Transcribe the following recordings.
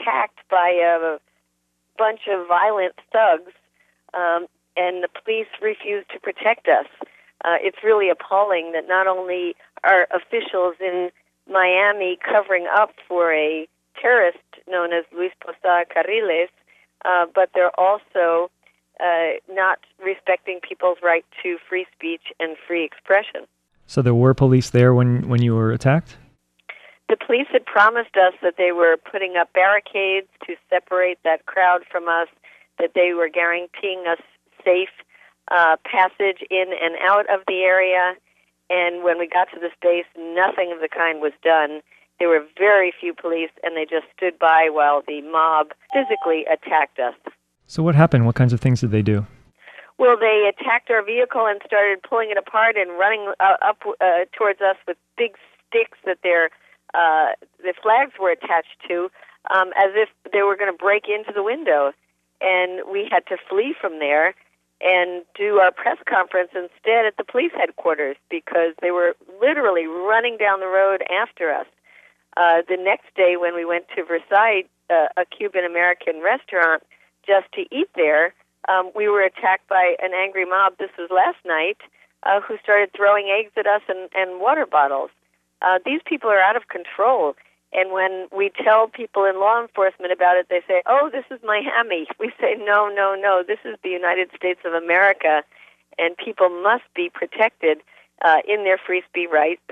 attacked by a bunch of violent thugs, and the police refused to protect us. It's really appalling that not only are officials in Miami covering up for a terrorist known as Luis Posada Carriles, but they're also not respecting people's right to free speech and free expression. So there were police there when you were attacked? The police had promised us that they were putting up barricades to separate that crowd from us, that they were guaranteeing us safe passage in and out of the area. And when we got to the space, nothing of the kind was done. There were very few police, and they just stood by while the mob physically attacked us. So what happened? What kinds of things did they do? Well, they attacked our vehicle and started pulling it apart and running up towards us with big sticks that the flags were attached to, as if they were going to break into the window. And we had to flee from there and do our press conference instead at the police headquarters because they were literally running down the road after us. The next day when we went to Versailles, a Cuban-American restaurant, just to eat there, we were attacked by an angry mob, this was last night, who started throwing eggs at us and water bottles. These people are out of control. And when we tell people in law enforcement about it, they say, oh, this is Miami. We say, no, this is the United States of America, and people must be protected in their free speech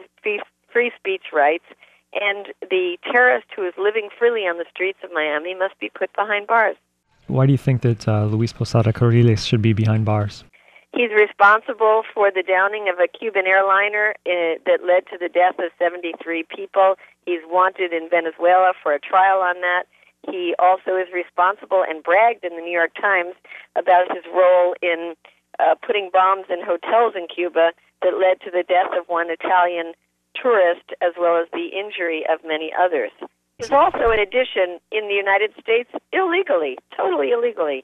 rights. And the terrorist who is living freely on the streets of Miami must be put behind bars. Why do you think that Luis Posada Carriles should be behind bars? He's responsible for the downing of a Cuban airliner that led to the death of 73 people. He's wanted in Venezuela for a trial on that. He also is responsible and bragged in the New York Times about his role in putting bombs in hotels in Cuba that led to the death of one Italian tourist as well as the injury of many others. He's also, in addition, in the United States illegally, totally illegally.